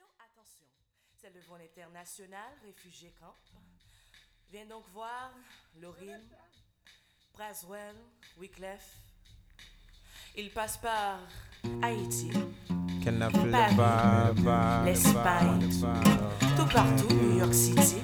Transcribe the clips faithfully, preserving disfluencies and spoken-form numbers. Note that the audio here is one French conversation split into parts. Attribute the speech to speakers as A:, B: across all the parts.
A: Attention, c'est le vol international, réfugié camp. Viens donc voir Lorin, Braswell, Wyclef. Il passe par Haïti, Paris, l'Espagne, tout partout, New York City.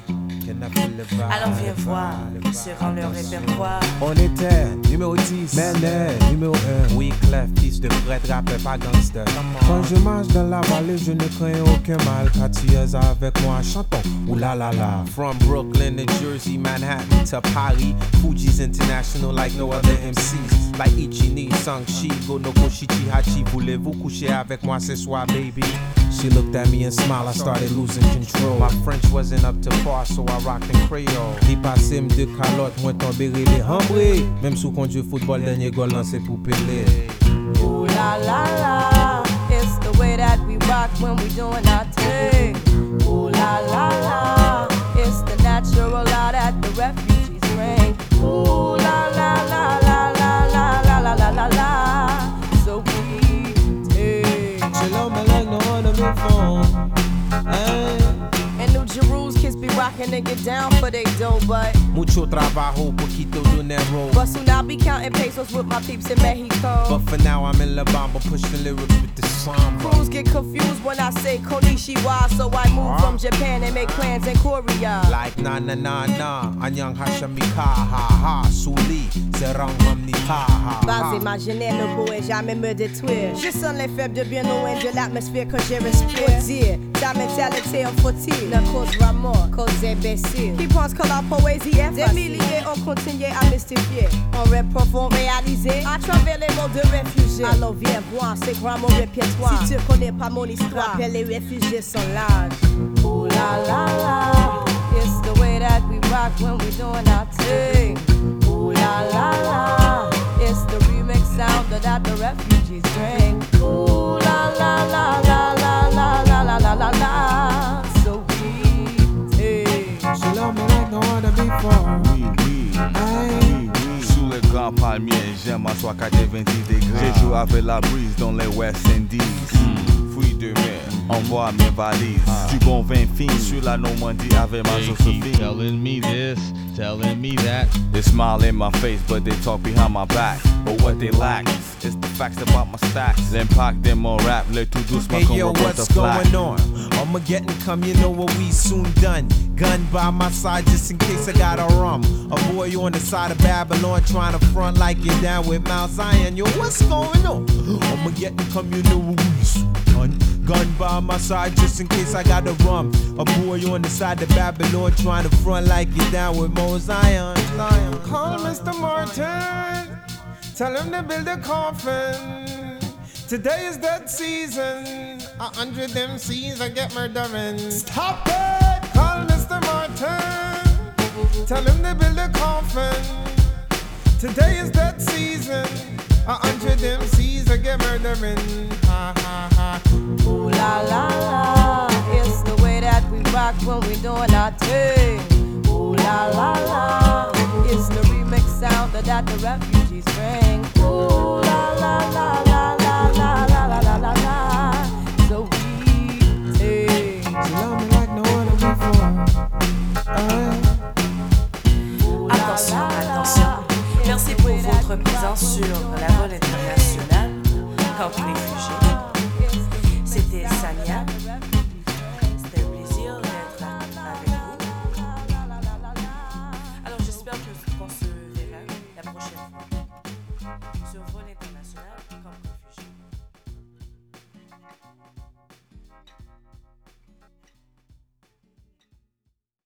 A: Alors viens voir, serrant leur répertoire.
B: On était numéro dix, Menet, numéro un. Wyclef, fils de prêtre, rappeur, pas gangster. Quand je marche dans la vallée, je ne crains aucun mal. Quatre avec moi, chantons, oulala la. From Brooklyn to Jersey, Manhattan to Paris, Fuji's international like no other M Cs. Like Ichini, Sangchi, Gonoko, Shichi, Hachi. Voulez-vous coucher avec moi ce soir, baby? She looked at me and smiled, I started losing control. My French wasn't up to par, so I rocked in Creole. Li passe m de calotte, moi tomber les hambrés. Même sous conduit football, dernier goal lancé pour Pelé.
C: Ooh la la la, it's the way that we rock when we doing our thing. Ooh la la la, it's the natural law that the refugees bring. Ooh la la la la la la la la la la la, so we take.
B: She love me like no other before. Hey.
C: And New Jerusalem kids be rockin' and get down for they dough, but
B: Mucho trabajo, poquito dinero.
C: but soon I'll be counting pesos with my peeps in Mexico.
B: But for now I'm in La Bamba, pushing lyrics with the samba.
C: Crews get confused when I say Konishiwa, so I move from Japan and make plans in Korea.
B: Like na na na na, anyang hashami ka ha ha, suli, serang hamni ha ha
C: Bas
B: ha.
C: imaginaire ne pourrait jamais me détruire. Je sens les faibles de bien loin de l'atmosphère que je respire. Faut dire, ta mentalité est futile ne causera mort, cause imbécile. Qui pense que la poésie est facile? Des milliers ont continué à mystifier. On rap profond réalisé à travers les mots de réfugiés. Alors viens voir, c'est quoi mon répertoire? Si tu connais pas mon histoire, rappelle les réfugiés sont larges. Ooh la la la, it's the way that we rock when we doing our thing. Ooh la la la, it's the remix sound that the refugees bring. Ooh la la la la la la la la la la la, so we take.
B: She love me like no other before.
D: Oui, oui, oui, oui. Sous les grands palmiers, j'aime m'asseoir qu'à des vingt degrés. Je joue avec la brise dans les West Indies. Fruits de mer, envoie mes valises. Du bon vin fin sur la Normandie avec ma
E: They
D: Josephine.
E: keep telling me this, telling me that.
D: They smile in my face, but they talk behind my back. But what they lack is the facts about my stacks. L'impact de mon rap, le tout doucement
B: Hey
D: comme
B: yo,
D: un
B: what's
D: butterfly.
B: going on? I'ma get and come, you know what we soon done. Gun by my side just in case I got a rum. A boy on the side of Babylon trying to front like you're down with Mount Zion. Yo, what's going on? I'ma get and come, you know what we soon done. Gun by my side just in case I got a rum. A boy on the side of Babylon trying to front like you're down with Mount Zion. Zion. Call Mister Martin, tell him to build a coffin. Today is that season. A hundred M Cs I get murdering. Stop it! Call Mister Martin. Tell him to build a coffin. Today is that season. A hundred M Cs I get murdering. Ha ha ha.
C: Ooh la la la, it's the way that we rock when we doing our thing. Ooh la la la, it's the remix sound that the refugees bring. Ooh la la la la la la la la la la la, so we take.
B: She love me like no other before. Aye.
C: Ooh la
A: Attention,
C: la la,
A: attention. Merci pour
C: it's the way that
A: votre
C: we
A: présence
C: rock
A: sur
C: when we
A: la
C: doing
A: vol
C: our
A: internationale,
C: thing.
A: Camp Réfugiés. C'était Samia. C'était un plaisir d'être avec vous. Alors j'espère que- qu'on se verra la prochaine fois sur Vol International.